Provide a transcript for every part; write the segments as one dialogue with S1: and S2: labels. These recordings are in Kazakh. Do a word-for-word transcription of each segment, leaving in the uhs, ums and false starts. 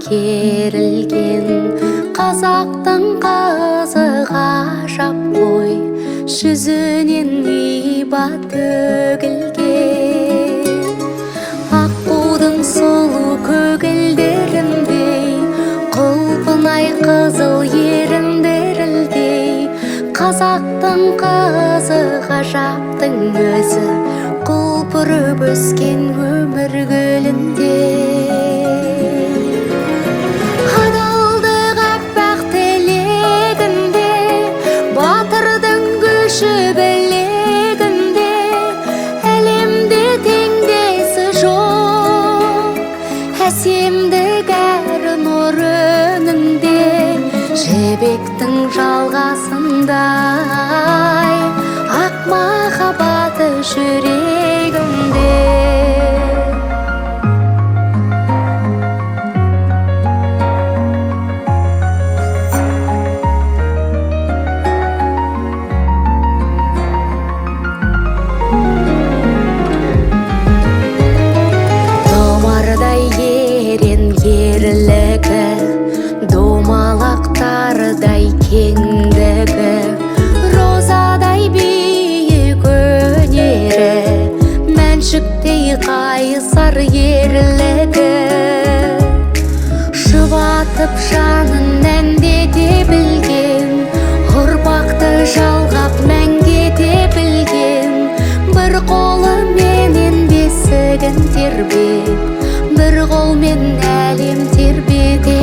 S1: керілген, қазақтың қызы ғажап қой, жүзінен иба төгілген. Аққудың сұлу көгілдеріндей, құлпынай қызыл еріндеріндей, қазақтың қызы ғажаптың өзі, құлпырып өскен өмір гүлінде. Адалдық аппақ тілегінде, батырдың күші білегінде, әлемде теңдесі жоқ, әсемдік әр нұр өнінде, жібектің жалғасындай ақ махаббаты жүрегімде. Томардай ерен ерлігі, домалақтардай кеңдігі, розадай биік өнері, мәншіктей қайсар ерлігі, жұбатып жанын әндете білген, ұрпақты жалғап мәңгете білген, бір қолыменен бесігін тербеп, бір қолмен әлем тербете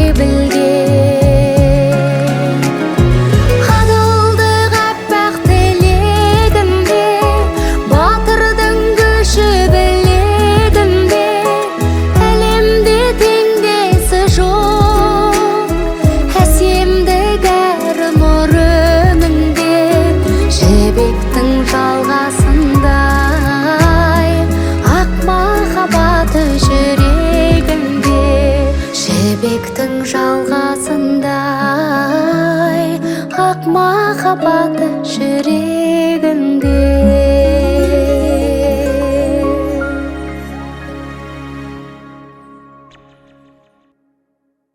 S1: білген. Адалдық аппақ тілегінде, батырдың күші білегінде, әлемде теңдесі жоқ, әсемдік әр нұр өнінде, жібектің жалғасындай ақ махаббаты жүрегімде, жібектің жалғасындай ақ махаббаты жүрегімде.